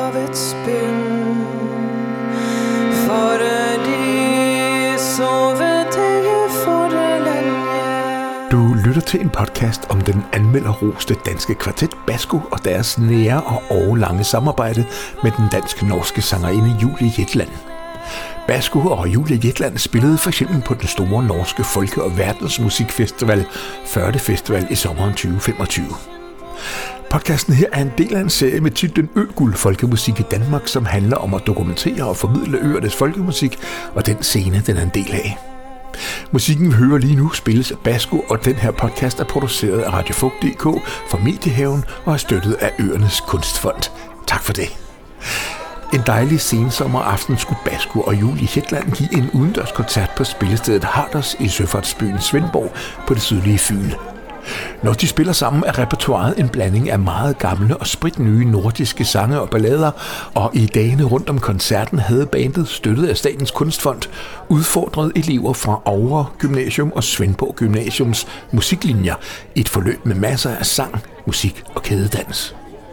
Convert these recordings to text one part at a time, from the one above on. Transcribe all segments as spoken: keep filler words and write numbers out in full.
av ett spinn. For de sover det for det længe. Du lytter til en podcast om den anmelderroste danske kvartet Basco og deres nære og årelange samarbejde med den dansk-norske sangerinde Julie Jetland. Basco og Julie Jetland spillede for eksempel på den store norske folke- og verdensmusikfestival Førde Festival i sommeren tyve femogtyve. Podcasten her er en del af en serie med titlen Øguld Folkemusik i Danmark, som handler om at dokumentere og formidle øernes folkemusik og den scene, den er en del af. Musikken vi hører lige nu spilles af Basco, og den her podcast er produceret af Radio Folk punktum d k for Mediehaven og er støttet af Øernes Kunstfond. Tak for det. En dejlig sensommeraften skulle Basco og Julie Jetland give en udendørskoncert på spillestedet Harders i søfartsbyen Svendborg på det sydlige Fyn. Når de spiller sammen, er repertoiret en blanding af meget gamle og spritnye nordiske sange og ballader, og i dagene rundt om koncerten havde bandet, støttet af Statens Kunstfond, udfordret elever fra Oure Gymnasium og Svendborg Gymnasiums musiklinjer i et forløb med masser af sang, musik og kædedans.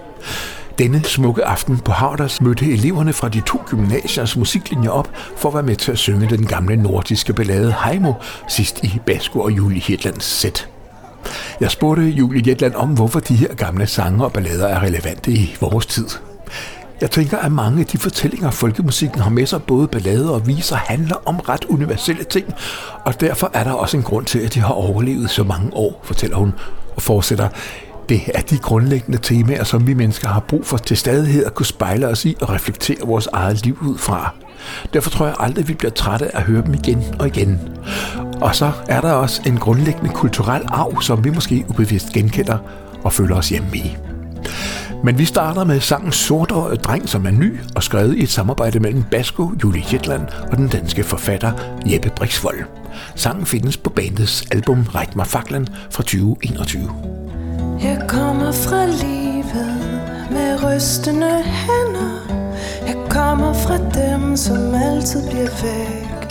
Denne smukke aften på Harders mødte eleverne fra de to gymnasiers musiklinjer op for at være med til at synge den gamle nordiske ballade Heimo, sidst i Basco og Julie Jetlands sæt. Jeg spurgte Julie Jetland om, hvorfor de her gamle sange og ballader er relevante i vores tid. Jeg tænker, at mange af de fortællinger, folkemusikken har med sig, både ballader og viser, handler om ret universelle ting, og derfor er der også en grund til, at de har overlevet så mange år, fortæller hun og fortsætter. Det er de grundlæggende temaer, som vi mennesker har brug for til stadighed at kunne spejle os i og reflektere vores eget liv ud fra. Derfor tror jeg aldrig, vi bliver trætte af at høre dem igen og igen. Og så er der også en grundlæggende kulturel arv, som vi måske ubevidst genkender og føler os hjemme i. Men vi starter med sangen Sortøjet Dreng, som er ny og skrevet i et samarbejde mellem Basco, Julie Jetland og den danske forfatter Jeppe Brixvold. Sangen findes på bandets album Ræk mig faklen fra tyve enogtyve. Jeg kommer fra livet med rystende hænder. Jeg kommer fra dem, som altid bliver væk.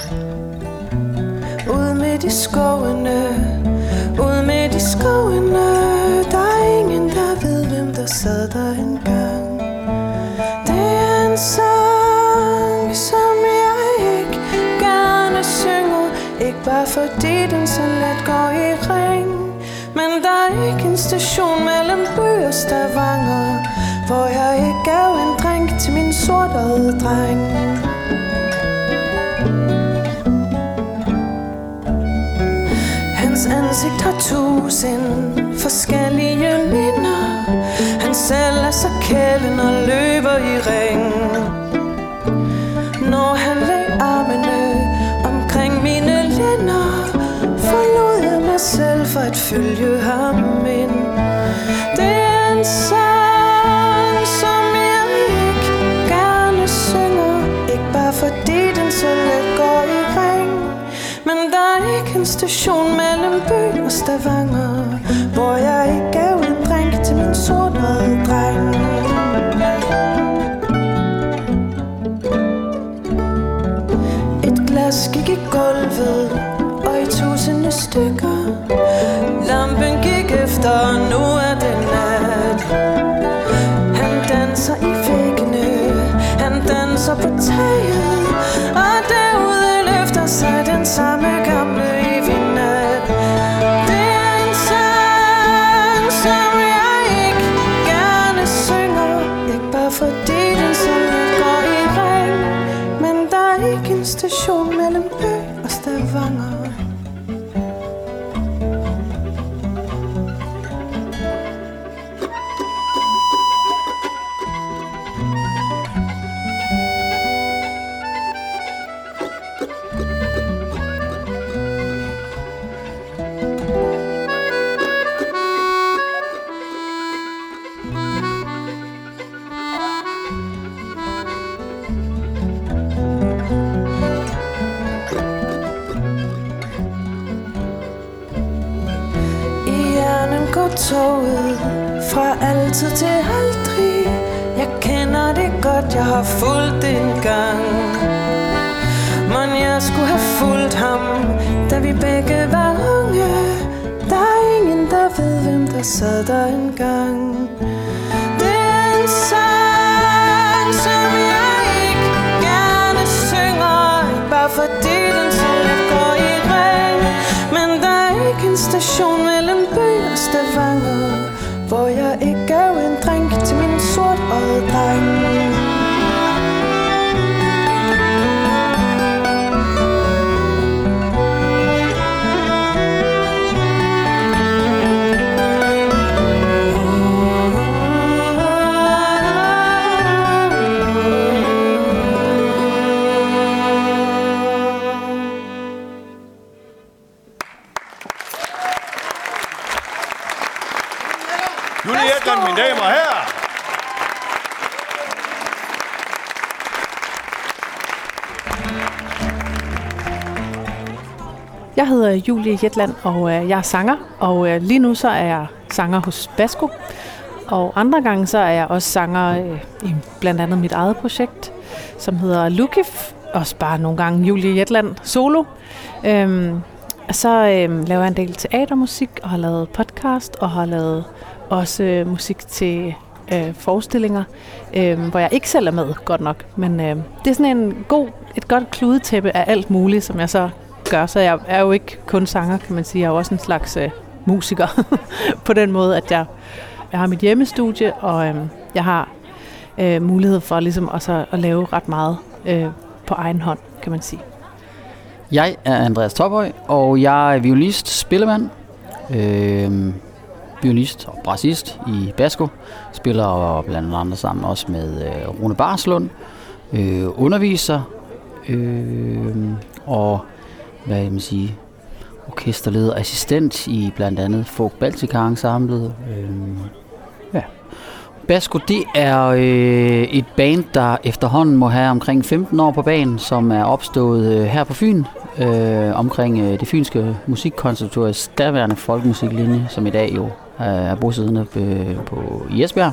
Ud midt i skovene, ud midt i skovene. Der er ingen, der ved, hvem der sad der engang. Det er en sang, som jeg ikke gerne synger. Ikke bare fordi den så let går i ring, men der er ikke en station mellem Bø og Stavanger, hvor jeg ikke gav en drink til min sortøjede dreng. Hans ansigt har tusind forskellige minder. Han selv er så kælden og løber i ring. Når han lagde armene omkring mine lænder, forlod jeg mig selv for at følge ham ind. Det er en sang, som jeg ikke gerne synger. Ikke bare fordi den så let går i ring, men der er ikke en station mellem Bø og Stavanger, hvor jeg ikke gav en drink til min sortøjede dreng. Et glas gik i gulvet og i tusinde stykker. Lampen gik efter, og nu er det nat. Han danser i væggene, han danser på taget, og derude løfter sig den samme gamle evige nat. Det er en sang, som jeg ikke gerne synger. Ikke bare fordi den så let går i ring, men der er ikke en station mellem Bø og Stavanger. Toget fra altid til aldrig. Jeg kender det godt, jeg har fulgt det en gang. Men jeg skulle have fulgt ham, da vi begge var unge. Der er ingen, der ved, hvem der sad der engang. Det er en sang, station mellem by og Stavanger, hvor jeg ikke gav en drink til min sort-øjede dreng. Julie Jetland, mine damer og herrer. Jeg hedder Julie Jetland, og øh, jeg er sanger, og øh, lige nu så er jeg sanger hos Basco. Og andre gange så er jeg også sanger øh, i blandt andet mit eget projekt, som hedder Lukif. Også bare nogle gange Julie Jetland solo. Øhm, så øh, laver jeg en del teatermusik, og har lavet podcast, og har lavet også øh, musik til øh, forestillinger, øh, hvor jeg ikke selv er med, godt nok. Men øh, det er sådan en god, et godt kludetæppe af alt muligt, som jeg så gør. Så jeg er jo ikke kun sanger, kan man sige. Jeg er jo også en slags øh, musiker på den måde, at jeg, jeg har mit hjemmestudie, og øh, jeg har øh, mulighed for ligesom også at lave ret meget øh, på egen hånd, kan man sige. Jeg er Andreas Tophøj, og jeg er violist, spillemand, øh, violist og brassist i Basco. Spiller blandt andet sammen også med øh, Rune Barslund, øh, underviser øh, og hvad jeg vil sige, orkesterleder, assistent i blandt andet Folk Baltica Ensemblet. Øh, ja. Basco, det er øh, et band, der efterhånden må have omkring femten år på banen, som er opstået øh, her på Fyn, øh, omkring øh, det fynske musikkonservatoriets daværende folkemusiklinje, som i dag jo øh, er bosiddende øh, på i Esbjerg.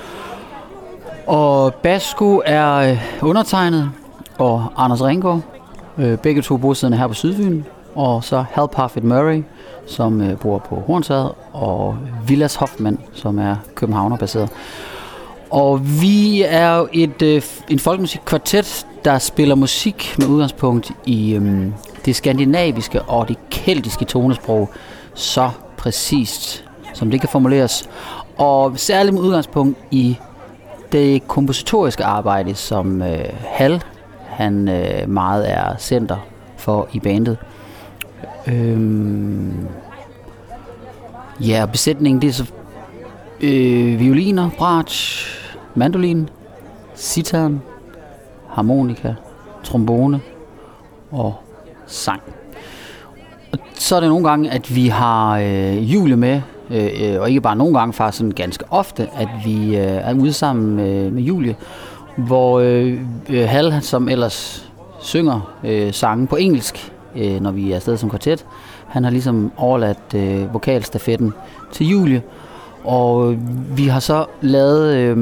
Og Basco er øh, undertegnet, og Anders Ringgaard, øh, begge to bosiddende her på Sydfyn, og så Hal Parfit Murray, som øh, bor på Hornsherred, og Vilas Hoffmann, som er københavnerbaseret. Og vi er jo et, øh, en folkemusikkvartet, der spiller musik med udgangspunkt i øh, det skandinaviske og det keltiske tonesprog, så præcist som det kan formuleres. Og særligt med udgangspunkt i det kompositoriske arbejde, som øh, Hal han øh, meget er center for i bandet. Øhm, ja, besætningen det er så øh, violiner, bratsch, mandolin, sitarn, harmonika, trombone og sang. Og så er det nogle gange, at vi har øh, Julie med, øh, og ikke bare nogle gange, faktisk sådan ganske ofte, at vi øh, er ude sammen med, med Julie, hvor øh, Hal, som ellers synger øh, sange på engelsk, øh, når vi er afsted som kvartet, han har ligesom overladt øh, vokalstafetten til Julie, og vi har så lavet øh,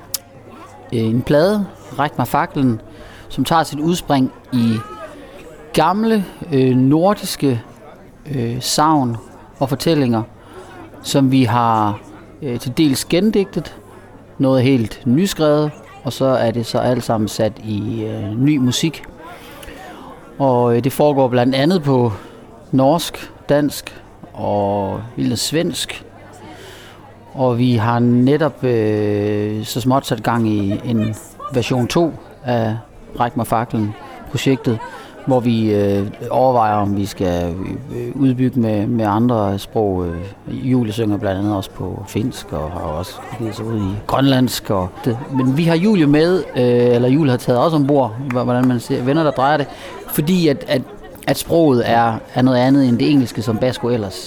en plade, Ræk mig faklen, som tager sit udspring i gamle øh, nordiske øh, sagn og fortællinger, som vi har øh, til dels gendigtet, noget helt nyskrevet, og så er det så alt sammen sat i øh, ny musik. Og øh, det foregår blandt andet på norsk, dansk og lille svensk. Og vi har netop øh, så småt sat gang i en version to af Ræk mig faklen projektet, hvor vi øh, overvejer, om vi skal øh, udbygge med, med andre sprog. Julie synger blandt andet også på finsk, og har også givet sig ud i grønlandsk. Og det. Men vi har Julie med, øh, eller Julie har taget også ombord, hvordan man siger, venner der drejer det, fordi at, at, at sproget er, er noget andet end det engelske, som Basco ellers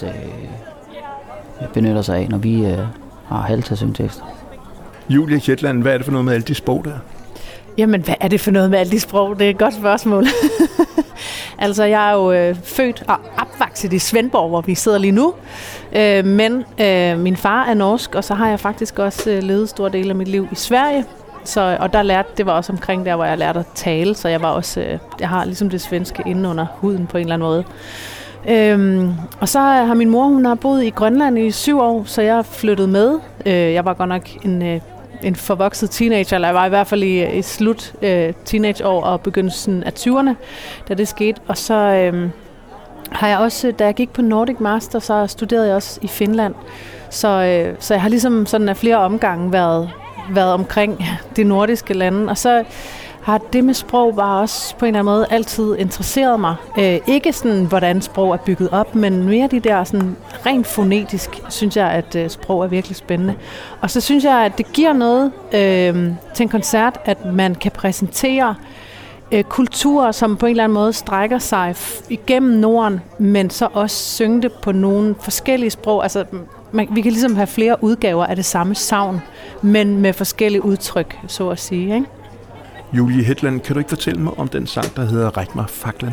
øh, benytter sig af, når vi øh, har Hal til at synge tekster. Julie Jetland, hvad er det for noget med alle de sprog der? Jamen, hvad er det for noget med alle de sprog? Det er et godt spørgsmål. Altså, jeg er jo øh, født og opvokset i Svendborg, hvor vi sidder lige nu. Øh, men øh, min far er norsk, og så har jeg faktisk også øh, levet stor del af mit liv i Sverige. Så, og der lærte, det var også omkring der, hvor jeg lærte at tale, så jeg var også, øh, jeg har ligesom det svenske inde under huden på en eller anden måde. Øhm, og så har min mor, hun har boet i Grønland i syv år, så jeg er flyttet med. Øh, jeg var godt nok en... Øh, en forvokset teenager, eller jeg var i hvert fald i, i slut øh, teenageår og begyndelsen af tyverne, da det skete. Og så øh, har jeg også, da jeg gik på Nordic Master, så studerede jeg også i Finland. Så, øh, så jeg har ligesom sådan af flere omgange været, været omkring de nordiske lande. Og så har det med sprog bare også på en eller anden måde altid interesseret mig. Øh, ikke sådan, hvordan sprog er bygget op, men mere de der sådan rent fonetisk, synes jeg, at øh, sprog er virkelig spændende. Og så synes jeg, at det giver noget øh, til en koncert, at man kan præsentere øh, kulturer, som på en eller anden måde strækker sig f- igennem Norden, men så også synge det på nogle forskellige sprog. Altså, man, vi kan ligesom have flere udgaver af det samme sagn, men med forskellige udtryk, så at sige, ikke? Julie Hetland, kan du ikke fortælle mig om den sang, der hedder Ræk mig faklen?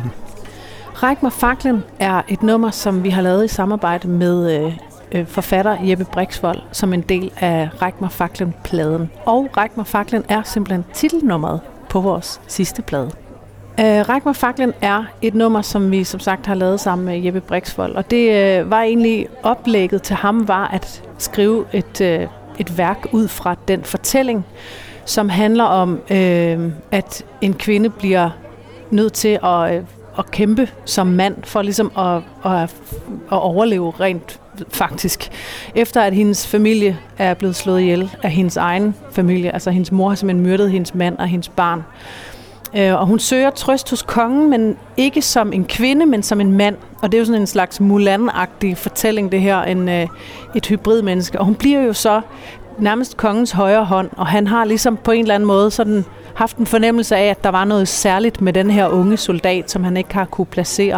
Ræk mig faklen er et nummer, som vi har lavet i samarbejde med øh, øh, forfatter Jeppe Brixvold, som en del af Ræk mig faklen-pladen. Og Ræk mig faklen er simpelthen titelnummeret på vores sidste plade. Øh, Ræk mig faklen er et nummer, som vi som sagt har lavet sammen med Jeppe Brixvold. Og det øh, var egentlig oplægget til ham, var at skrive et, øh, et værk ud fra den fortælling, som handler om, øh, at en kvinde bliver nødt til at, øh, at kæmpe som mand for ligesom at, at, at overleve rent faktisk. Efter at hendes familie er blevet slået ihjel af hendes egen familie, altså hendes mor har simpelthen myrdet hendes mand og hendes barn. Øh, og hun søger trøst hos kongen, men ikke som en kvinde, men som en mand. Og det er jo sådan en slags Mulan-agtig fortælling, det her, en, øh, et hybridmenneske. Og hun bliver jo så nærmest kongens højre hånd, og han har ligesom på en eller anden måde sådan haft en fornemmelse af, at der var noget særligt med den her unge soldat, som han ikke har kunne placere.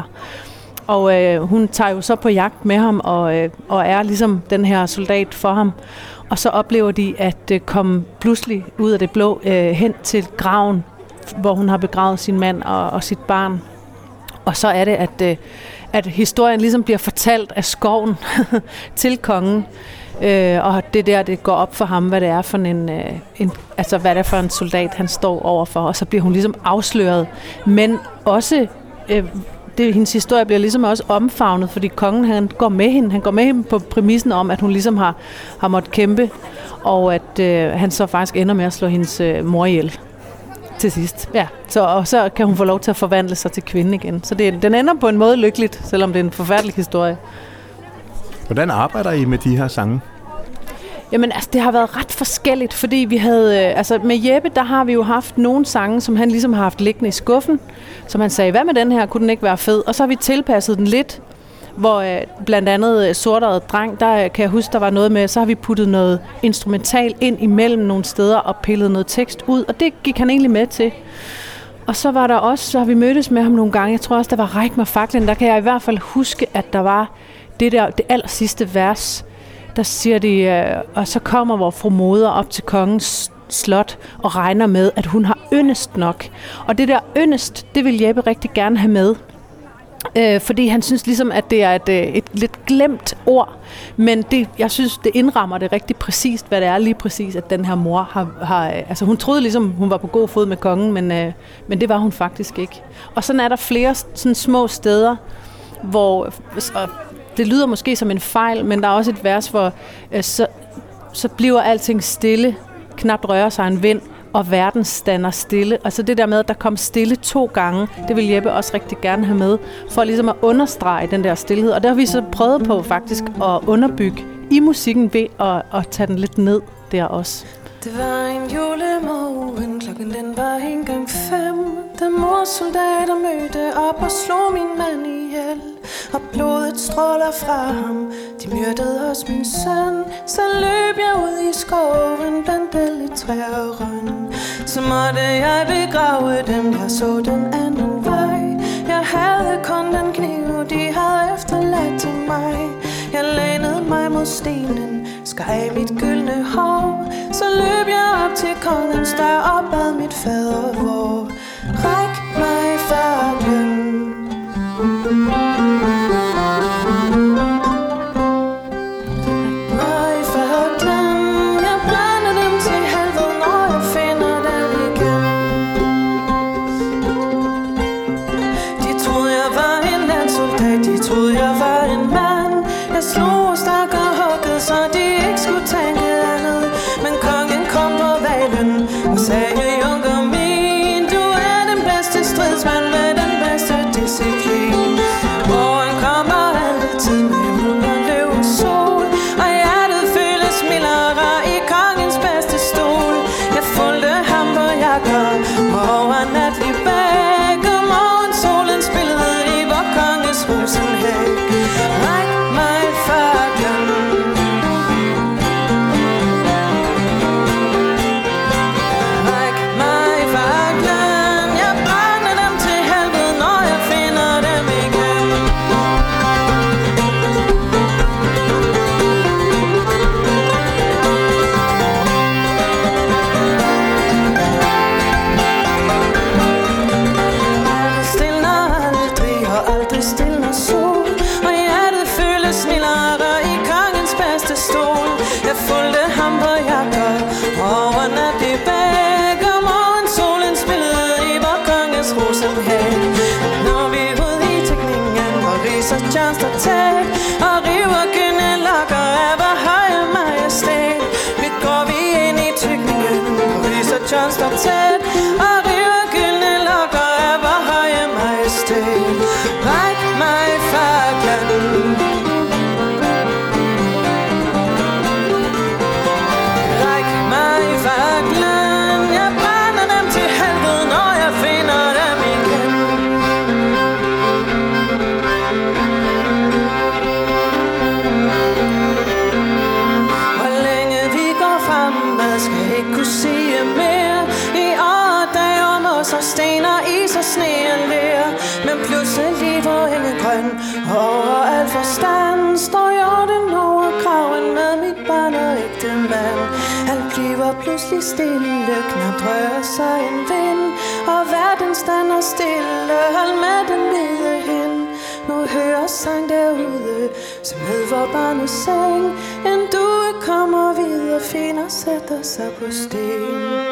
Og øh, hun tager jo så på jagt med ham, og, øh, og er ligesom den her soldat for ham. Og så oplever de at øh, komme pludselig ud af det blå øh, hen til graven, hvor hun har begravet sin mand og, og sit barn. Og så er det, at, øh, at historien ligesom bliver fortalt af skoven til kongen. Øh, og det der, det går op for ham, hvad det er for en, øh, en, altså hvad det er for en soldat, han står overfor. Og så bliver hun ligesom afsløret. Men også, øh, det, hendes historie bliver ligesom også omfavnet, fordi kongen, han går med hende. Han går med hende på præmissen om, at hun ligesom har, har måttet kæmpe, og at øh, han så faktisk ender med at slå hendes øh, mor ihjel til sidst. Ja, så, og så kan hun få lov til at forvandle sig til kvinde igen. Så det, den ender på en måde lykkeligt, selvom det er en forfærdelig historie. Hvordan arbejder I med de her sange? Jamen, altså, det har været ret forskelligt, fordi vi havde, øh, altså med Jeppe, der har vi jo haft nogle sange, som han ligesom har haft liggende i skuffen, som han sagde, hvad med den her, kunne den ikke være fed? Og så har vi tilpasset den lidt, hvor øh, blandt andet øh, Sortøjet Dreng, der kan jeg huske, der var noget med, så har vi puttet noget instrumental ind imellem nogle steder og pillet noget tekst ud, og det gik han egentlig med til. Og så var der også, så har vi mødtes med ham nogle gange, jeg tror også, der var Ræk mig faklen, der kan jeg i hvert fald huske, at der var det der, det aller sidste vers, der siger de, øh, og så kommer vor fru moder op til kongens slot og regner med, at hun har yndest nok. Og det der yndest, det vil Jeppe rigtig gerne have med. Øh, fordi han synes ligesom, at det er et, et lidt glemt ord, men det, jeg synes, det indrammer det rigtig præcist, hvad det er lige præcis, at den her mor har, har altså hun troede ligesom, hun var på god fod med kongen, men, øh, men det var hun faktisk ikke. Og sådan er der flere sådan små steder, hvor og det lyder måske som en fejl, men der er også et vers, hvor øh, så, så bliver alting stille, knapt rører sig en vind, og verden stander stille. Altså det der med, at der kom stille to gange, det vil Jeppe også rigtig gerne have med, for ligesom at understrege den der stillhed. Og der har vi så prøvet på faktisk at underbygge i musikken ved at, at tage den lidt ned der også. Det var en julemorgen, klokken den var engang fem, da mors soldater mødte op og slog min mand ihjel. Og blodet stråler fra ham, de myrdede også min søn. Så løb jeg ud i skoven blandt alle træer og røn. Så måtte jeg begrave dem, jeg så den anden vej. Jeg havde kun den kniv, de havde efterladt til mig. Jeg lænede mig mod stenen, skar af mit gyldne hår. Så løb jeg op til kongens dør og bad mit fader vor. Ræk mig faklen. Sagde, Junker min, og rive gyldne lokker af vor høje majestæt. Ræk mig faklen, ræk mig faklen, jeg brænder dem til helvede, når jeg finder dem igen. Hvor længe vi går fremad, skal ikke kunne sige mere. I år og dag om os og sten og is og sne og ler. Men pludselig hvor ingen grøn over al forstand står jorden over graven med mit barn og ægte mand. Alt bliver pludselig stille, knap rører sig en vind, og verden stander stille, hold med den hvide hen. Nu hører sang derude, som hed vor barnes seng. En due kommer videre, fin og sætter sig på sten.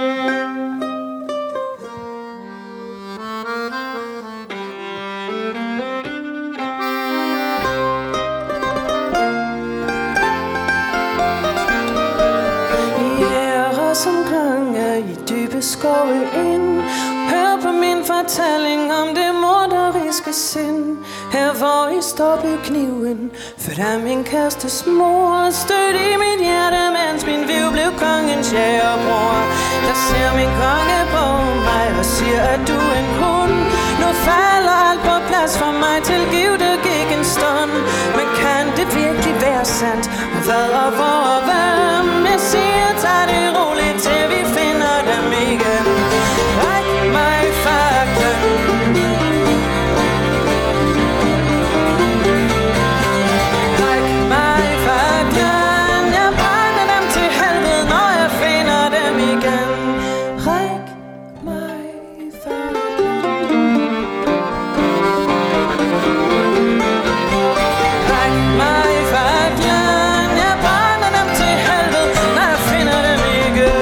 Som gange i dybe skove ind, hør på min fortælling om det morderiske sind. Her hvor I står på kniven, født af min kærestes mor, stødt i mit hjerte, mens min liv blev kongens jægerbror. Der ser min konge på mig og siger, at du er en hund. Nu falder alt på plads for mig, tilgiv det gik en stund. Men kan det virkelig være sandt? Hvad og hvor og hvem? Jeg siger, tag det roligt, til vi finder dem igen. Ræk mig faklen, ræk mig faklen, jeg brænder dem til helvede, når jeg finder dem igen. Ræk mig faklen, ræk mig faklen, jeg brænder dem til helvede, når jeg finder dem igen.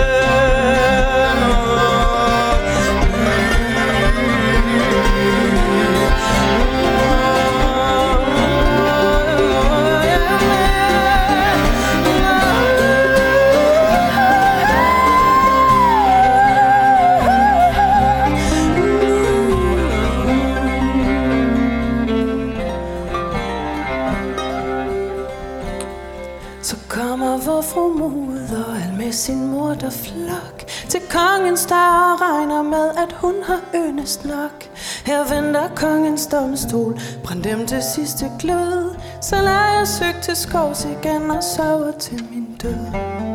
Så kommer vor fru moder al med sin morderflok til kongens der og regner med, at hun har yndest nok. Her venter kongens domstol, brænd dem til sidste glød. Så lader jeg søg til skovs igen og sover til min død.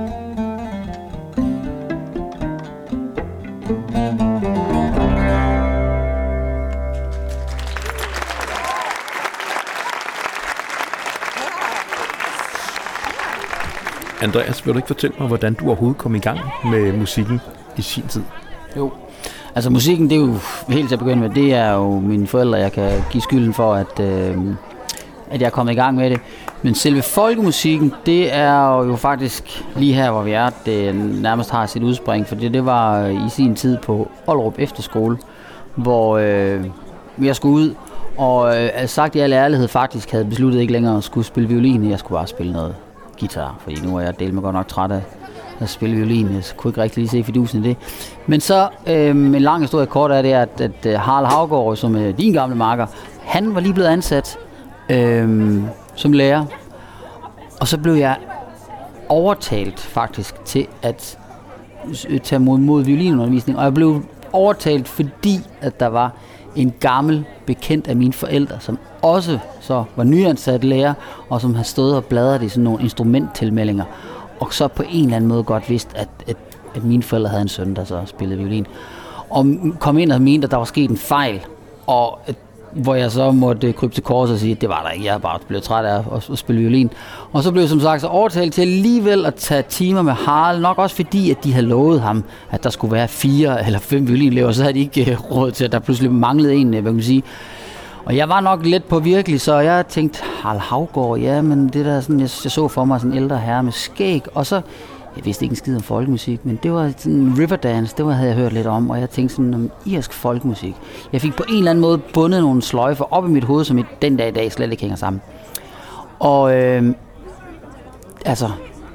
Andreas, vil du ikke fortælle mig, hvordan du overhovedet kom i gang med musikken i sin tid? Jo, altså musikken, det er jo helt til at begynde med, det er jo mine forældre, jeg kan give skylden for, at, øh, at jeg er kommet i gang med det. Men selve folkemusikken, det er jo faktisk lige her, hvor vi er, det nærmest har sit udspring, for det, det var i sin tid på Ollerup Efterskole, hvor øh, jeg skulle ud, og øh, sagt i al ærlighed faktisk havde besluttet ikke længere at skulle spille violin, jeg skulle bare spille noget guitar, fordi nu er jeg delt med godt nok træt af at spille violin. Jeg kunne ikke rigtig lige se fidusen i det. Men så øh, en lang historie kort er det, at, at Harald Havgaard, som er din gamle marker, han var lige blevet ansat øh, som lærer. Og så blev jeg overtalt faktisk til at tage mod, mod violinundervisning. Og jeg blev overtalt, fordi at der var en gammel bekendt af mine forældre, som også så var nyansat lærer, og som havde stået og bladret i sådan nogle instrumenttilmeldinger, og så på en eller anden måde godt vidste, at, at, at mine forældre havde en søn, der så spillede violin. Og kom ind og mente, at der var sket en fejl, og at, hvor jeg så måtte krybe til kors og sige, at det var der ikke, jeg bare blev træt af at, at spille violin. Og så blev jeg som sagt så overtalt til alligevel at tage timer med Harald, nok også fordi, at de havde lovet ham, at der skulle være fire eller fem violinelever, så havde de ikke råd til, at der pludselig manglede en, hvad kan man sige. Og jeg var nok lidt på virkelig, så jeg tænkte, Harald Havgaard, ja, men det der sådan, jeg, jeg så for mig sådan en ældre herre med skæg, og så, jeg vidste ikke en skid om folkemusik, men det var sådan Riverdance, det var, havde jeg hørt lidt om, og jeg tænkte sådan om irsk folkemusik. Jeg fik på en eller anden måde bundet nogle sløjfer op i mit hoved, som i den dag i dag slet ikke hænger sammen. Og øh, altså,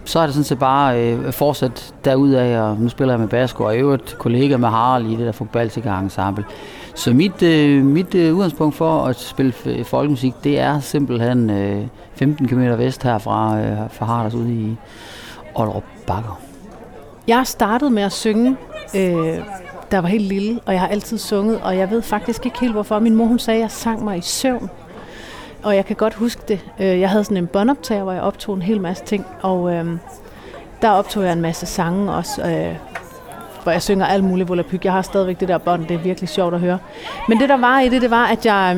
så er det sådan set bare øh, fortsat derudaf, og nu spiller jeg med Basco, og i øvrigt kollega med Harald i det der Folk Baltica ensemble. Så mit, øh, mit øh, udgangspunkt for at spille f- folkemusik, det er simpelthen øh, femten kilometer vest herfra, øh, fra Harders ude i Ollerup Bakker. Jeg startede med at synge, øh, der var helt lille, og jeg har altid sunget, og jeg ved faktisk ikke helt hvorfor. Min mor hun sagde, at jeg sang mig i søvn, og jeg kan godt huske det. Jeg havde sådan en båndoptager, hvor jeg optog en hel masse ting, og øh, der optog jeg en masse sange også, øh, hvor jeg synger alt muligt volapyk. Jeg har stadigvæk det der bånd, det er virkelig sjovt at høre. Men det der var i det, det var, at jeg,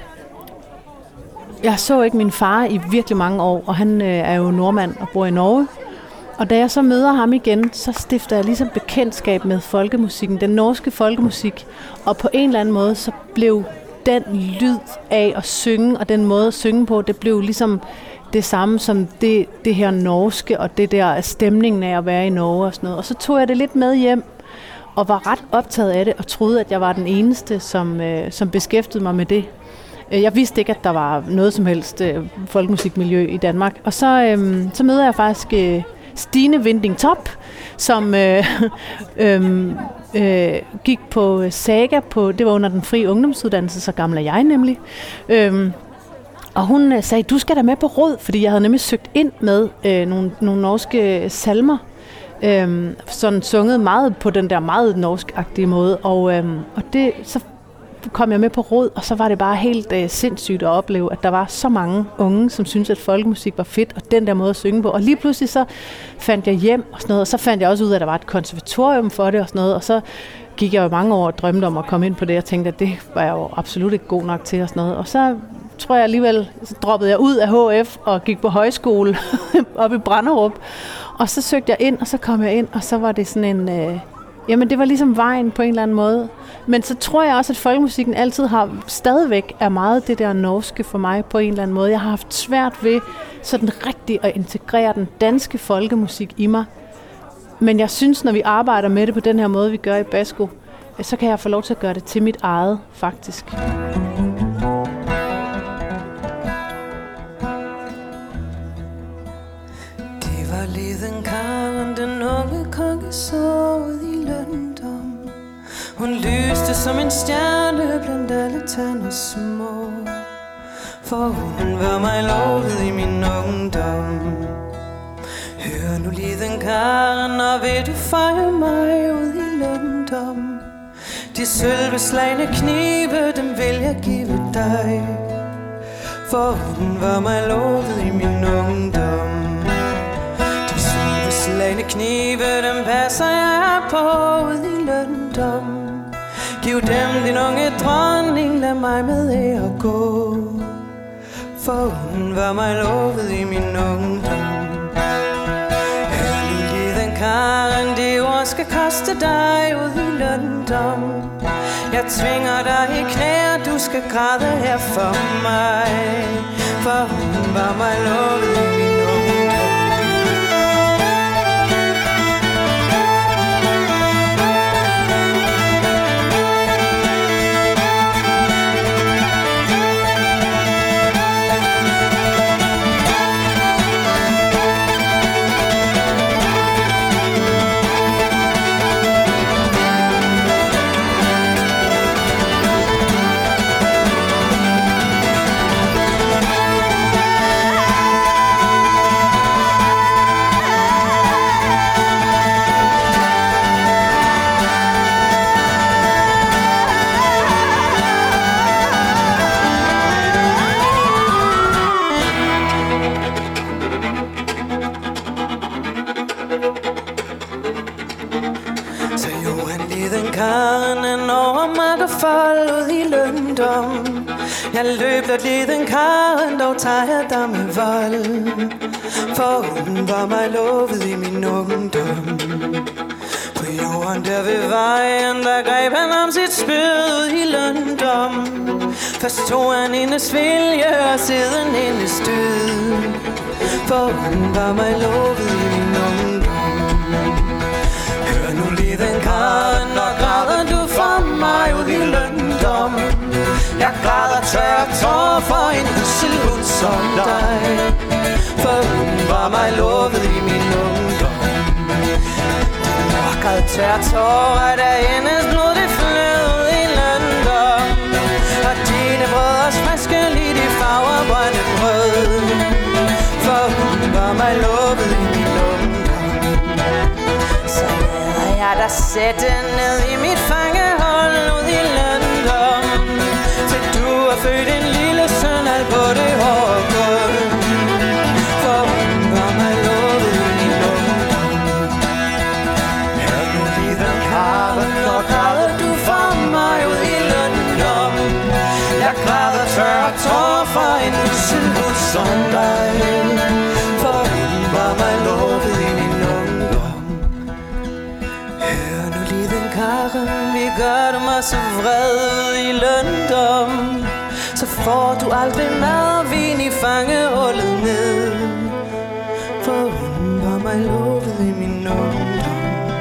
jeg så ikke min far i virkelig mange år, og han øh, er jo nordmand og bor i Norge. Og da jeg så møder ham igen, så stifter jeg ligesom bekendtskab med folkemusikken, den norske folkemusik. Og på en eller anden måde, så blev den lyd af at synge, og den måde at synge på, det blev ligesom det samme som det, det her norske, og det der stemningen af at være i Norge og sådan noget. Og så tog jeg det lidt med hjem, og var ret optaget af det, og troede, at jeg var den eneste, som, øh, som beskæftigede mig med det. Jeg vidste ikke, at der var noget som helst øh, folkemusikmiljø i Danmark. Og så, øh, så møder jeg faktisk øh, Stine Winding Top, som øh, øh, øh, gik på Saga, på, det var under den frie ungdomsuddannelse, så gammel er jeg nemlig. Øh, og hun øh, sagde, du skal da med på råd, fordi jeg havde nemlig søgt ind med øh, nogle, nogle norske salmer, øh, sådan sunget meget på den der meget norsk-agtige måde. Og, øh, og det, så kom jeg med på råd, og så var det bare helt øh, sindssygt at opleve, at der var så mange unge, som syntes, at folkemusik var fedt, og den der måde at synge på. Og lige pludselig så fandt jeg hjem og sådan noget, og så fandt jeg også ud af, at der var et konservatorium for det og sådan noget, og så gik jeg jo mange år og drømte om at komme ind på det, og tænkte, at det var jeg jo absolut ikke god nok til og sådan noget. Og så tror jeg alligevel, så droppede jeg ud af H F og gik på højskole oppe i Branderup, og så søgte jeg ind, og så kom jeg ind, og så var det sådan en... Øh, Jamen, det var ligesom vejen på en eller anden måde. Men så tror jeg også, at folkemusikken altid har stadigvæk er meget det der norske for mig på en eller anden måde. Jeg har haft svært ved sådan rigtigt at integrere den danske folkemusik i mig. Men jeg synes, når vi arbejder med det på den her måde, vi gør i Basco, så kan jeg få lov til at gøre det til mit eget, faktisk. Det var leden Karen, den unge konge såret i løndom. Hun lyste som en stjerne blandt alle tænder små. For hun var mig lovet i min ungdom. Hør nu leden Karen, og vil du fejre mig ud i løndom. De sølveslagne knive, dem vil jeg give dig. For hun var mig lovet i min ungdom. Slagne knive, dem passer jeg på ud i løndom. Giv dem din unge dronning, lad mig med ære gå. For hun var mig lovet i min ungdom. Hør nu leden Karen, det ord skal koste dig ud i løndom. Jeg tvinger dig i knæer, du skal græde her for mig. For hun var mig lovet i min ungdom. Jeg løb at leden Karen, dog tager jeg dig med vold. For hun var mig lovet i min ungdom. På jorden der ved vejen, der greb han om sit spyd i løndom. Først tog han hendes vilje og siden hendes død. For hun var mig lovet i min ungdom. Hør nu leden Karen, og græder du for mig ud i løndom. Jeg græder tør tår for en ussel hund som dig. For hun var mig lovet i min græd tør tårer, da hendes blod det flød i London. Og dine brødres friske lig, de farver grøn og rød. For hun var mig lovet i min ungdom. Så lader jeg dig sætte ned i mit fangehold ud i London. Til du har født en lille søn, alt på det hårde gulv. For hun var mig lovet i min ungdom. Hør nu livet Karen, og græder du for mig ud i London. Jeg græder tør tårer for en ussel hud som dig. For hun var mig lovet i min ungdom. Hør nu livet Karen, vi gør du mig så vred i London. Så får du aldrig mad og vin i fangehullet ned. For hun var mig lovet i min ungdom.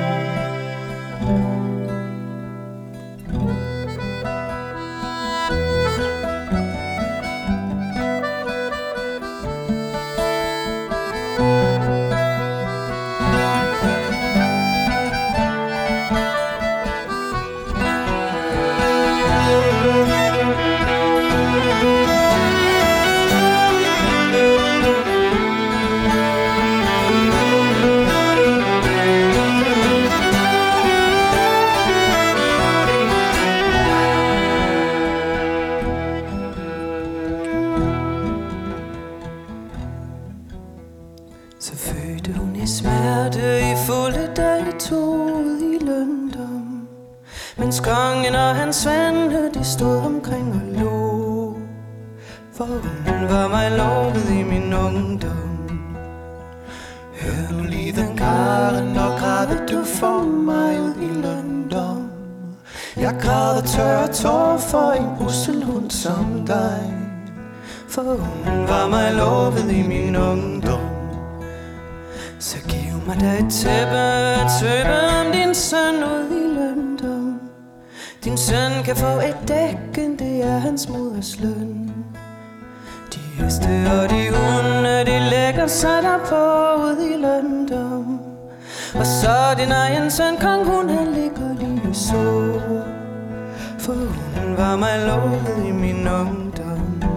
Så fødte hun i smerte i fulde dage ud i London. Mens kongen og hans svende, de stod omkring og lå. For hun var mig lovet i min ungdom. Hør nu liven Karen, og græder du for mig ud i London. Jeg græder tør tårer for en ussel hund som dig. For hun var mig lovet i min ungdom. Så giv mig da et tæppe at svøbe om din søn ud i London. Din søn kan få et dækken, det er hans moders løn. De heste og de hunde, de lægger sig der på ud i London. Og så din egen søn, kong hun, han ligger lige så. For hun var mig lovet i min ungdom.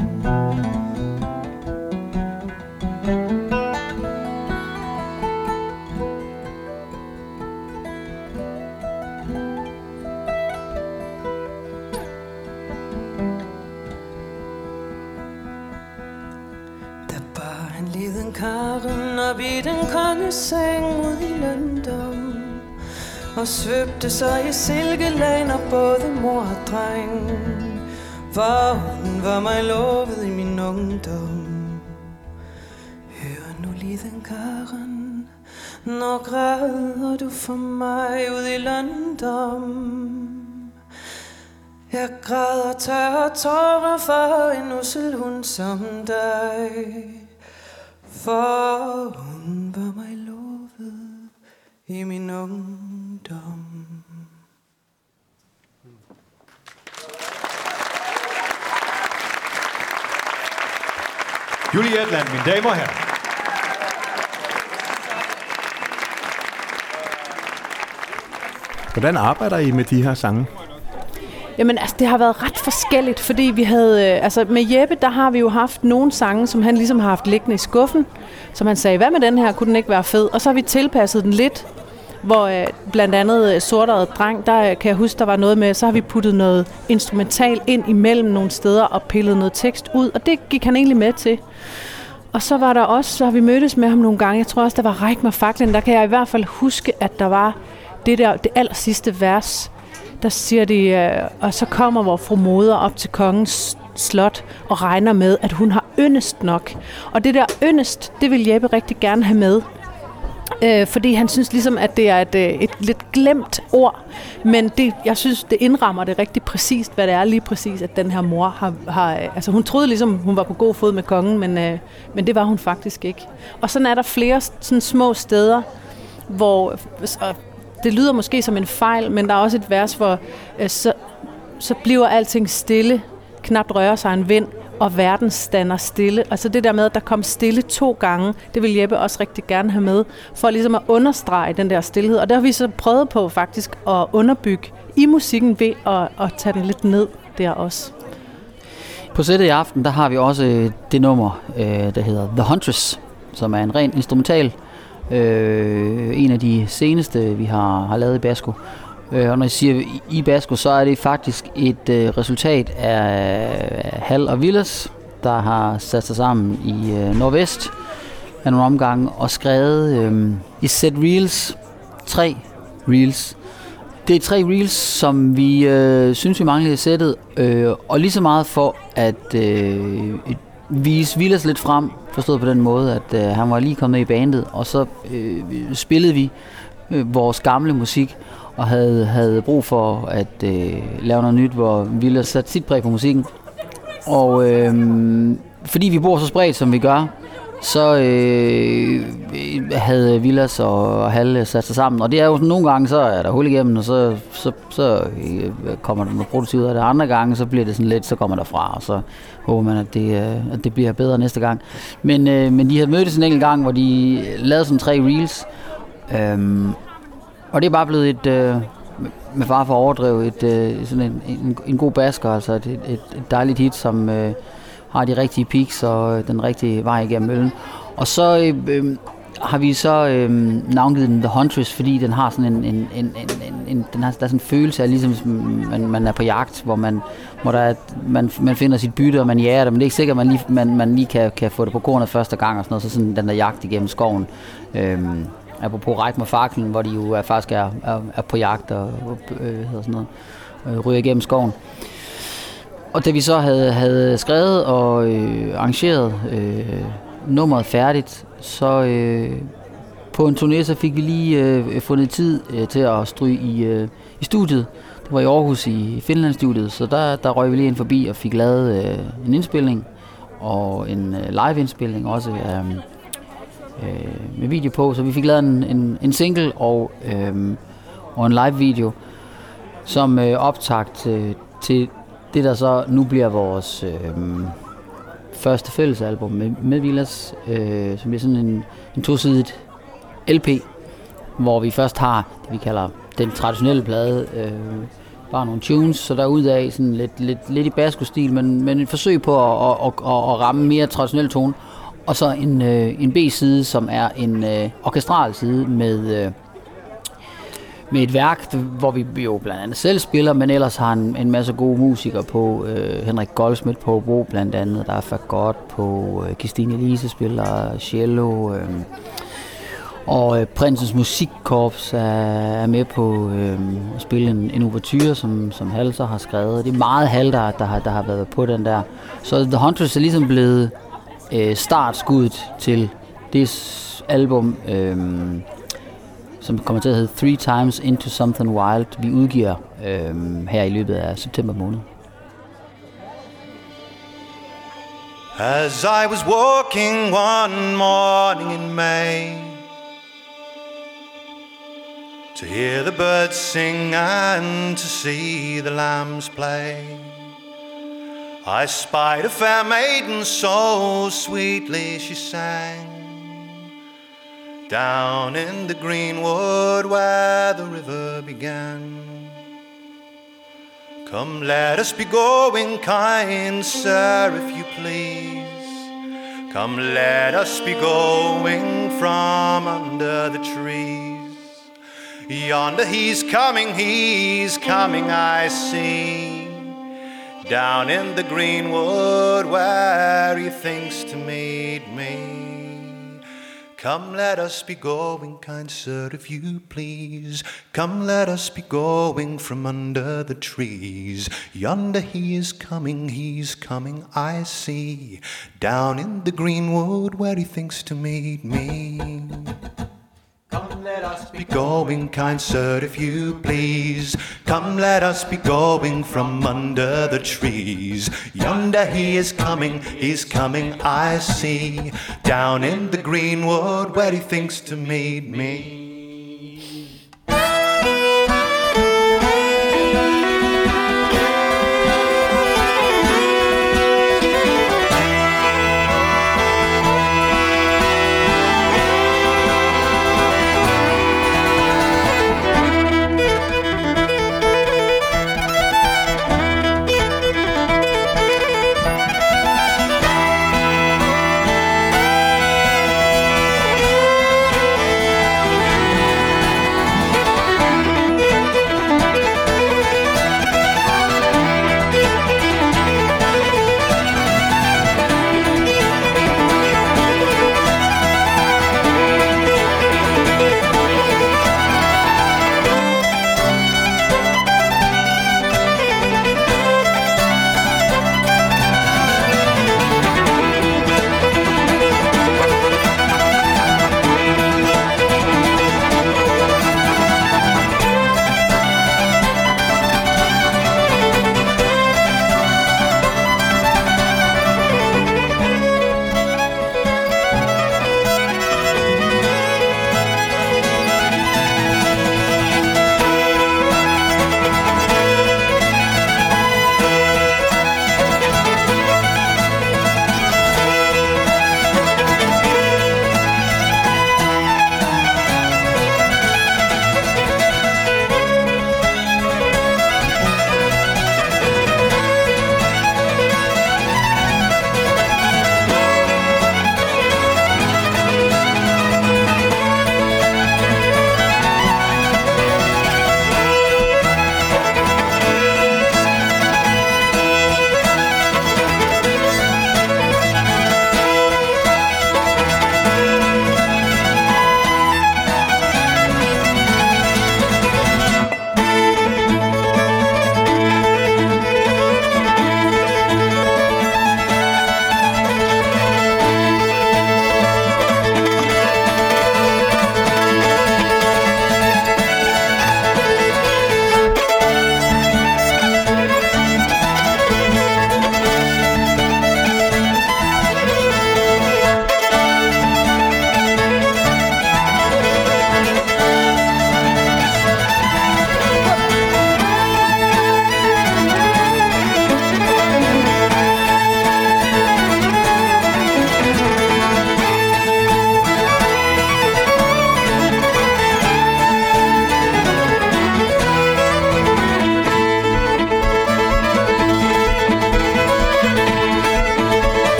Karen op i den kongeseng ud i London. Og svøbte sig i silkelag, og både mor og dreng. For hun var mig lovet i min ungdom. Hør nu liven Karen, når græder du for mig ud i London. Jeg græder tørre tårer for en ussel hund som dig. For hun var mig lovet i min ungdom. Julie Hetland, mine damer og herrer. Hvordan arbejder I med de her sange? Jamen altså, det har været ret forskelligt, fordi vi havde, altså med Jeppe, der har vi jo haft nogle sange, som han ligesom har haft liggende i skuffen, som han sagde, hvad med den her, kunne den ikke være fed? Og så har vi tilpasset den lidt, hvor øh, blandt andet Sortøjet Dreng, der kan jeg huske, der var noget med, så har vi puttet noget instrumental ind imellem nogle steder og pillet noget tekst ud, og det gik han egentlig med til. Og så var der også, så har vi mødtes med ham nogle gange, jeg tror også, der var Ræk mig faklen, der kan jeg i hvert fald huske, at der var det der, det aller sidste vers, der siger de, øh, og så kommer vor fru moder op til kongens slot og regner med, at hun har yndest nok. Og det der yndest, det vil Jeppe rigtig gerne have med. Øh, fordi han synes ligesom, at det er et, et lidt glemt ord. Men det, jeg synes, det indrammer det rigtig præcist, hvad det er lige præcis, at den her mor har... har altså hun troede ligesom, hun var på god fod med kongen, men, øh, men det var hun faktisk ikke. Og sådan er der flere sådan små steder, hvor... Øh, det lyder måske som en fejl, men der er også et vers, hvor øh, så, så bliver alting stille, knapt rører sig en vind, og verden stander stille. Altså det der med, at der kom stille to gange, det vil Jeppe også rigtig gerne have med, for ligesom at understrege den der stillhed. Og der har vi så prøvet på faktisk at underbygge i musikken ved at, at tage den lidt ned der også. På sættet i aften, der har vi også det nummer, øh, der hedder The Huntress, som er en ren instrumental. Øh, en af de seneste, vi har, har lavet i Basco. Øh, og når jeg siger i Basco, så er det faktisk et øh, resultat af Hal og Vilas, der har sat sig sammen i øh, Nordvest af nogle omgange og skrevet øh, i set reels, tre reels. Det er tre reels, som vi øh, synes, vi manglede i sættet, øh, og lige så meget for at øh, vise Vilas lidt frem, forstået på den måde, at øh, han var lige kommet med i bandet, og så øh, spillede vi øh, vores gamle musik, og havde, havde brug for at øh, lave noget nyt, hvor Vilas satte sit præg på musikken. Og øh, fordi vi bor så spredt, som vi gør, så øh, havde Vilas og Hal sat sig sammen. Og det er jo sådan, nogle gange, så er der hul igennem, og så, så, så øh, kommer der noget produktivt ud af det. Andre gange, så bliver det sådan lidt, så kommer der fra, og så håber man, at det, øh, at det bliver bedre næste gang. Men, øh, men de havde mødtes en enkelt gang, hvor de lavede sådan tre reels. Øh, og det er bare blevet et, øh, med far for at overdrive, et, øh, sådan en, en, en god basker, altså et, et, et dejligt hit, som øh, har de rigtige peaks og øh, den rigtige vej igennem møllen. Og så øh, øh, har vi så øh, navngivet den The Huntress, fordi den har sådan en, en, en, en, en den har, der er sådan en følelse af, ligesom man, man er på jagt, hvor man, hvor der er, man, man finder sit bytte, og man jager det, men det er ikke sikkert, at man lige, man, man lige kan, kan få det på kornet første gang, og sådan noget, så sådan den der jagt igennem skoven. Øh, Apropos Ræk med faklen, hvor de jo er, faktisk er, er, er på jagt og øh, hedder sådan noget, øh, ryger igennem skoven. Og da vi så havde, havde skrevet og øh, arrangeret øh, nummeret færdigt, så øh, på en turné, så fik vi lige øh, fundet tid øh, til at stryge i, øh, i studiet. Det var i Aarhus i Finlandsstudiet, så der, der røg vi lige ind forbi og fik lavet øh, en indspilning og en øh, live-indspilning også af øh, Øh, med video på, så vi fik lavet en, en, en single og, øh, og en live video som øh, optakt øh, til det, der så nu bliver vores øh, første fællesalbum med, med Vilas, øh, som bliver sådan en, en tosidet L P, hvor vi først har det, vi kalder den traditionelle plade, øh, bare nogle tunes, så derudaf sådan lidt, lidt, lidt i Basco-stil, men, men et forsøg på at, at, at, at ramme mere traditionel tone. Og så en, øh, en B-side, som er en øh, orkestral side med, øh, med et værk, hvor vi jo blandt andet selv spiller, men ellers har en, en masse gode musikere på. Øh, Henrik Goldsmith på Bo blandt andet, der er Fagot på, øh, Christine Lise spiller cello, øh, og øh, Prinsens Musikkorps er, er med på øh, at spille en, en ouverture, som, som Hal så har skrevet. Det er meget Hal, der, der, har, der har været på den der. Så The Huntress er ligesom blevet startskuddet til det album, øhm, som kommer til at hedde Three Times Into Something Wild, vi udgiver øhm, her i løbet af september måned. As I was walking one morning in May, to hear the birds sing and to see the lambs play, I spied a fair maiden, so sweetly she sang, down in the green wood where the river began. Come, let us be going, kind sir, if you please. Come, let us be going from under the trees. Yonder he's coming, he's coming, I see, down in the green wood where he thinks to meet me. Come, let us be going, kind sir, if you please. Come, let us be going from under the trees. Yonder he is coming, he's coming, I see, down in the green wood where he thinks to meet me. Come, let us be going, kind sir, if you please. Come, let us be going from under the trees. Yonder he is coming, he's coming, I see, down in the green wood where he thinks to meet me.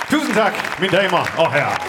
Tusind tak, mine damer og herrer.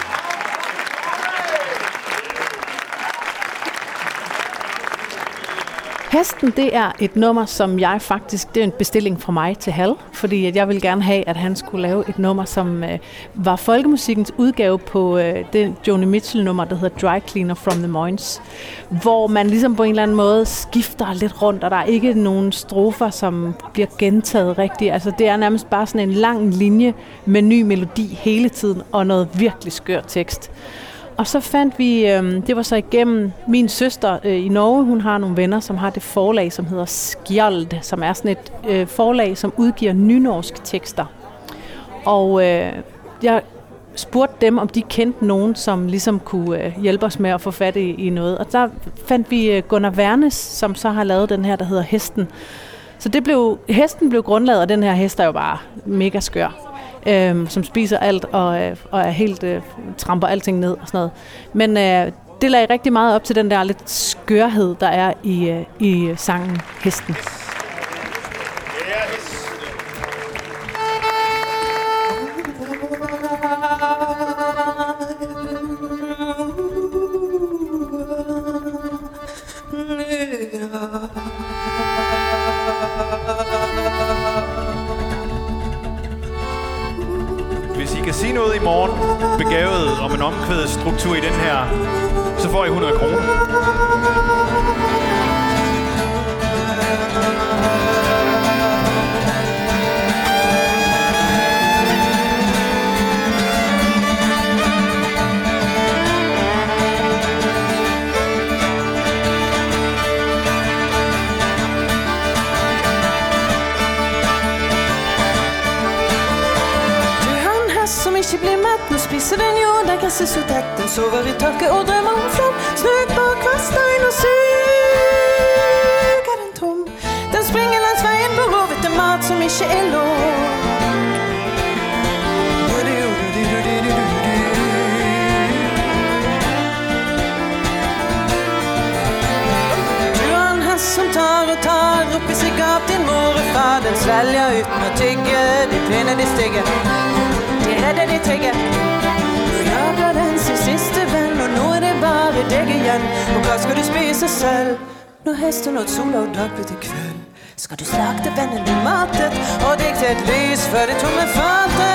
Hesten, det er et nummer, som jeg faktisk, det er en bestilling fra mig til Hal, fordi at jeg ville gerne have, at han skulle lave et nummer, som øh, var folkemusikkens udgave på øh, det Joni Mitchell-nummer, der hedder Dry Cleaner from the Moines, hvor man ligesom på en eller anden måde skifter lidt rundt, og der er ikke nogen strofer, som bliver gentaget rigtigt. Altså det er nærmest bare sådan en lang linje med ny melodi hele tiden, og noget virkelig skør tekst. Og så fandt vi, øh, det var så igennem min søster øh, i Norge, hun har nogle venner, som har det forlag, som hedder Skjold, som er sådan et øh, forlag, som udgiver nynorsk tekster. Og øh, jeg spurgte dem, om de kendte nogen, som ligesom kunne øh, hjælpe os med at få fat i, i noget. Og der fandt vi øh, Gunnar Wærnes, som så har lavet den her, der hedder Hesten. Så det blev, hesten blev grundlaget, og den her hest er jo bare mega skør. Øhm, som spiser alt og, øh, og er helt øh, tramper alting ned og sådan noget. Men øh, det lagde rigtig meget op til den der lidt skørhed, der er i, øh, i sangen Hesten. Hvis I kan sige noget i morgen begavet om en omkvædstruktur i den her, så får I hundrede kroner. Som ikke blir mett, nå spiser den jo, der gresset så tett. Den sover i taket og drømmer om flom. Snøk bak hver stein og suger den tom. Den springer langs veien på rov etter mat som ikke er lov. Du er en hest som tar og tar opp i seg gap din mor og far. Den svelger uten å tygge, de pinner de stigger. De redder de trygge. Nå jager den sin siste venn, og nå er det bare deg igjen. Og hva skal du spise selv? Når hesten åt sola og dag blir til kveld. Skal du slakte vennen du matet, og deg til et lys før det tomme fatet.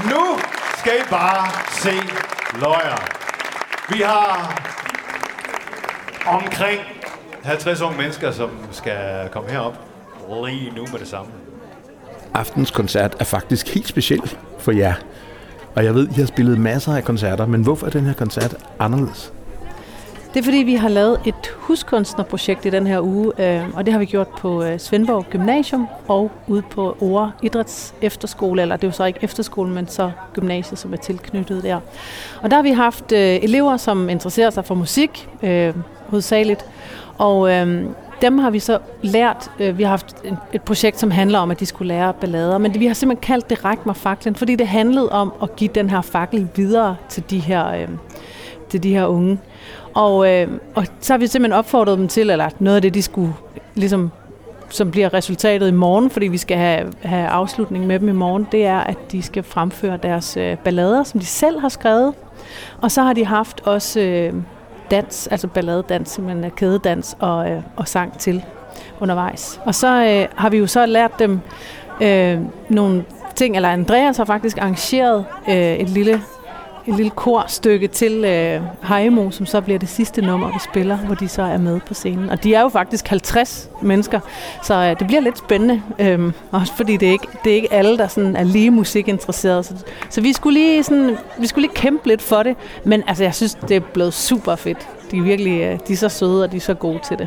Nu skal I bare se løjer. Vi har omkring halvtreds unge mennesker, som skal komme herop lige nu med det samme. Aftens koncert er faktisk helt speciel for jer. Og jeg ved, I har spillet masser af koncerter, men hvorfor er den her koncert anderledes? Det er fordi, vi har lavet et huskunstnerprojekt i den her uge, øh, og det har vi gjort på øh, Svendborg Gymnasium og ude på Ore Idræts Efterskole, eller det er jo så ikke efterskolen, men så gymnasiet, som er tilknyttet der. Og der har vi haft øh, elever, som interesserer sig for musik, øh, hovedsageligt, og øh, dem har vi så lært, øh, vi har haft et, et projekt, som handler om, at de skulle lære ballader, men det, vi har simpelthen kaldt det Ræk mig faklen, fordi det handlede om at give den her fakkel videre til de her, øh, til de her unge. Og, øh, og så har vi simpelthen opfordret dem til, eller noget af det, de skulle, ligesom, som bliver resultatet i morgen, fordi vi skal have, have afslutning med dem i morgen, det er, at de skal fremføre deres øh, ballader, som de selv har skrevet. Og så har de haft også øh, dans, altså balladedans, simpelthen kædedans og, øh, og sang til undervejs. Og så øh, har vi jo så lært dem øh, nogle ting, eller Andreas har faktisk arrangeret øh, et lille et lille korstykke til øh, Heimo, som så bliver det sidste nummer, vi spiller, hvor de så er med på scenen. Og de er jo faktisk halvtreds mennesker, så øh, det bliver lidt spændende, øh, også fordi det er ikke det er ikke alle, der sådan er lige musikinteresserede. Så, så vi skulle lige sådan, vi skulle lige kæmpe lidt for det, men altså jeg synes det er blevet super fedt. De er virkelig øh, de er så søde, og de er så gode til det.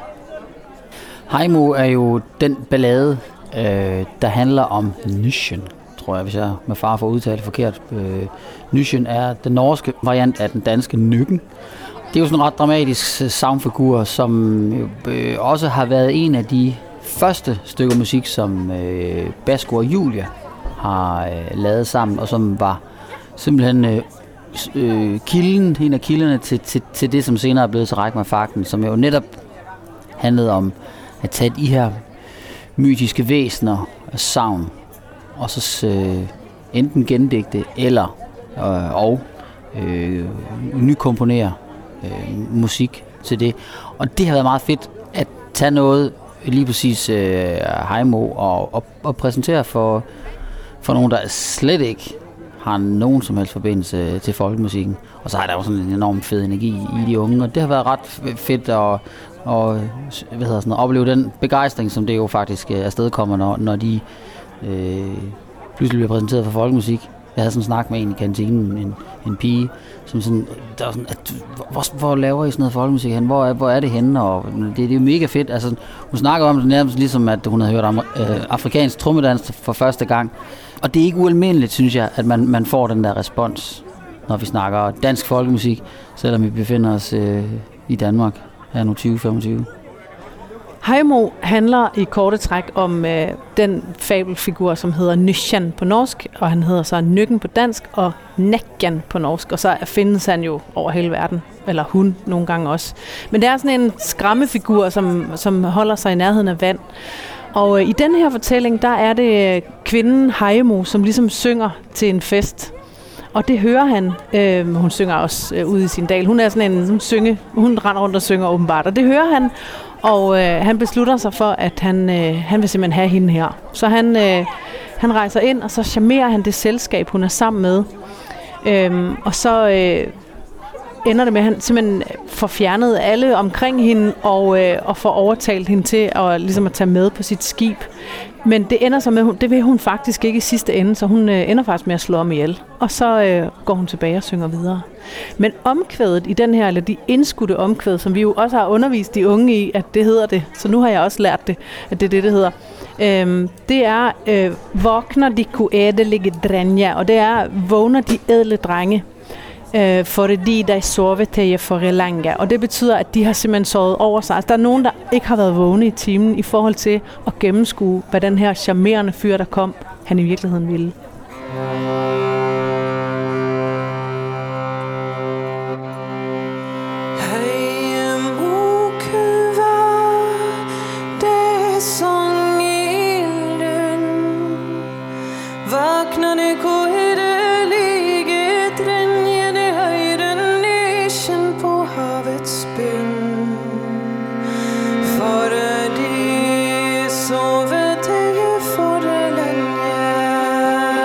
Heimo er jo den ballade, øh, der handler om Nysgen, tror jeg, hvis jeg med far får udtalt forkert. Øh, Nysgen er den norske variant af den danske Nyggen. Det er jo sådan en ret dramatisk soundfigur, som øh, også har været en af de første stykker musik, som øh, Basco og Julia har øh, lavet sammen, og som var simpelthen øh, øh, kilden, en af kilderne til, til, til det, som senere er blevet til Ræk mig faklen, som jo netop handlede om at tage de her mytiske væsener af savn, og så øh, enten gendigte eller øh, og øh, nykomponere øh, musik til det. Og det har været meget fedt at tage noget lige præcis øh, Heimo og, og, og præsentere for, for nogen, der slet ikke har nogen som helst forbindelse til folkemusikken. Og så har der jo sådan en enorm fed energi i de unge, og det har været ret fedt at og, hvad hedder sådan, at opleve den begejstring, som det jo faktisk afstedkommer, når, når de øh, pludselig bliver præsenteret for folkemusik. Jeg havde sådan en snak med en i kantinen, en, en pige, som sådan, der var sådan, at, hvor, hvor laver I sådan noget folkemusik hen? Hvor er, hvor er det henne? Og det, det er jo mega fedt. Altså, hun snakker om det nærmest ligesom, at hun havde hørt om øh, afrikansk trommedans for første gang. Og det er ikke ualmindeligt, synes jeg, at man, man får den der respons, når vi snakker dansk folkemusik, selvom vi befinder os øh, i Danmark her nu tyve femogtyve. Heimo handler i korte træk om øh, den fabelfigur, som hedder Nysgen på norsk, og han hedder så Nyggen på dansk, og Nækken på norsk, og så findes han jo over hele verden, eller hun nogle gange også. Men det er sådan en skræmmefigur, som, som holder sig i nærheden af vand. Og øh, i den her fortælling, der er det kvinden Heimo, som ligesom synger til en fest. Og det hører han. Øh, hun synger også øh, ude i sin dal. Hun er sådan en hun synge, hun render rundt og synger åbenbart, og det hører han. Og øh, han beslutter sig for, at han, øh, han vil simpelthen have hende her. Så han, øh, han rejser ind, og så charmerer han det selskab, hun er sammen med. Øhm, og så øh, ender det med, at han simpelthen får fjernet alle omkring hende, og, øh, og får overtalt hende til at, ligesom at tage med på sit skib. Men det ender så med, det vil hun faktisk ikke i sidste ende, så hun øh, ender faktisk med at slå ham ihjel. Og så øh, går hun tilbage og synger videre. Men omkvædet i den her, eller de indskudte omkvæd, som vi jo også har undervist de unge i, at det hedder det, så nu har jeg også lært det, at det er det, det hedder. Øhm, det er øh, Våkner de ædelige drenge, og det er vågner de ædle drenge, øh, fordi de sover til for længe. Og det betyder, at de har simpelthen sovet over sig. Altså, der er nogen, der ikke har været vågne i timen i forhold til at gennemskue, hvad den her charmerende fyr, der kom, han i virkeligheden ville. Sover til for længe.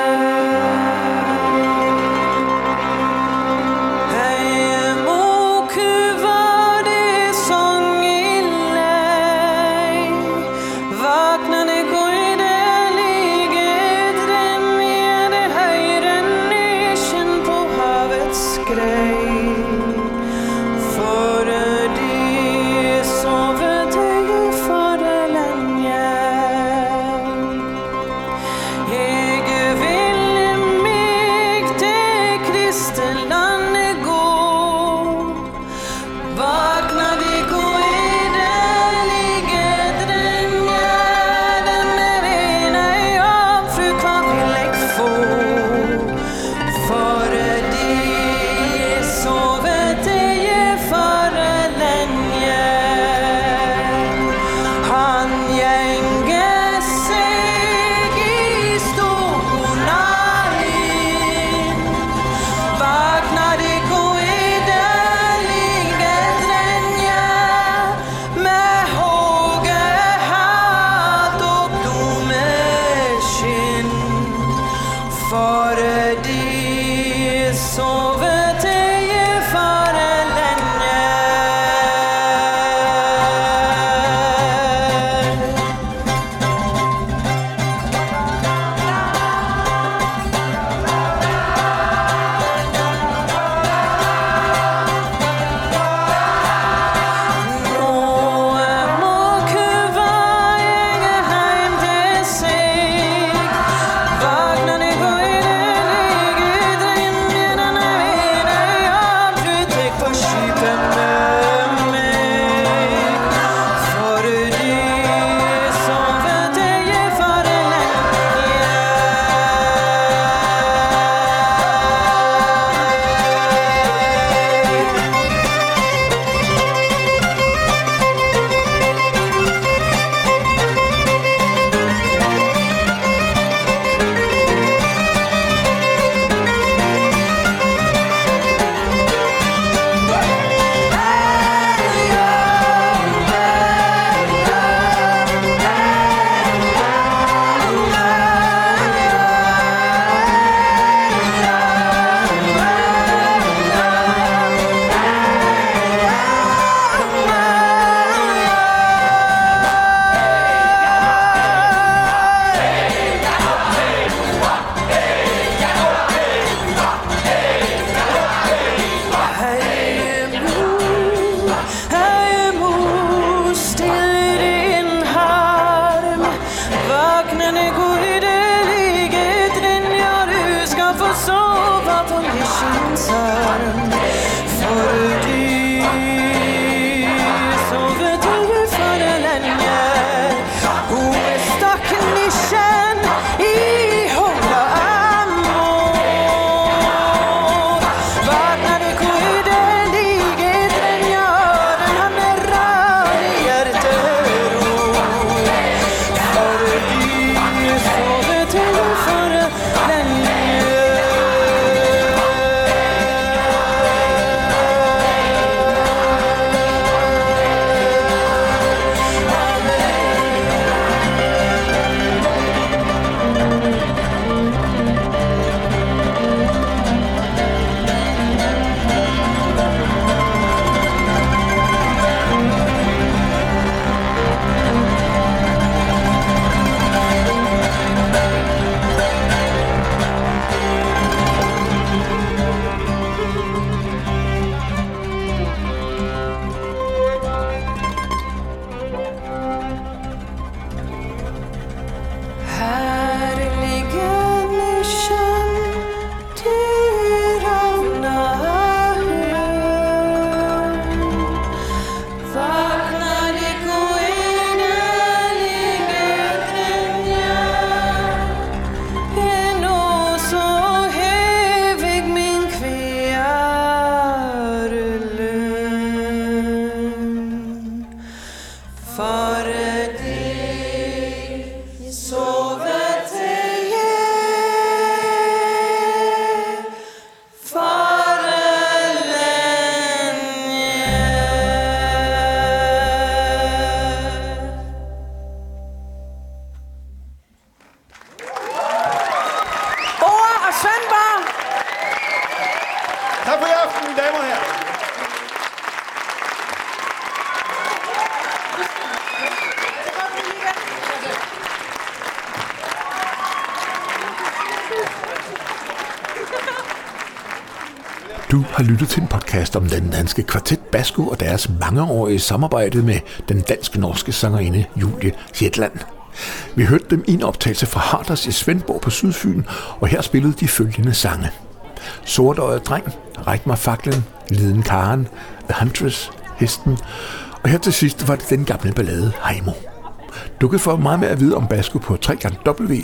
Du har lyttet til en podcast om den danske kvartet Basco og deres mangeårige samarbejde med den dansk-norske sangerinde Julie Hetland. Vi hørte dem i en optagelse fra Harders i Svendborg på Sydfyn, og her spillede de følgende sange. Sortøjet dreng, Ræk mig faklen, Liden Karen, The Huntress, Hesten, og her til sidst var det den gamle ballade Heimo. Du kan få meget mere at vide om Basco på w w w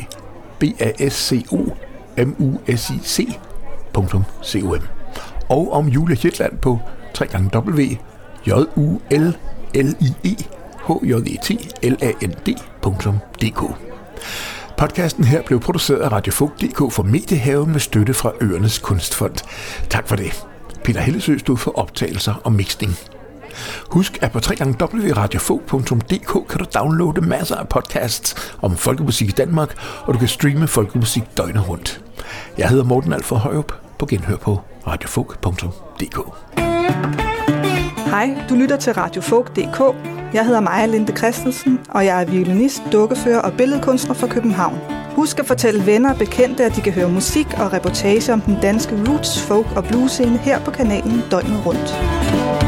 punktum basco punktum com og om Julie Hetland på w w w punktum punktum d k. Podcasten her blev produceret af Radio Folk punktum d k for Mediehaven med støtte fra Øernes Kunstfond. Tak for det. Peter Hellesø stod for optagelser og mixing. Husk, at på w w w punktum radio folk punktum d k kan du downloade masser af podcasts om folkemusik i Danmark, og du kan streame folkemusik døgnet rundt. Jeg hedder Morten Alfred Højrup. På genhør på radiofolk punktum d k. Hej, du lytter til radiofolk punktum d k. Jeg hedder Maja Linde Christensen, og jeg er violinist, dukkefører og billedkunstner fra København. Husk at fortælle venner og bekendte, at de kan høre musik og reportage om den danske roots, folk og blues scene her på kanalen døgnet rundt.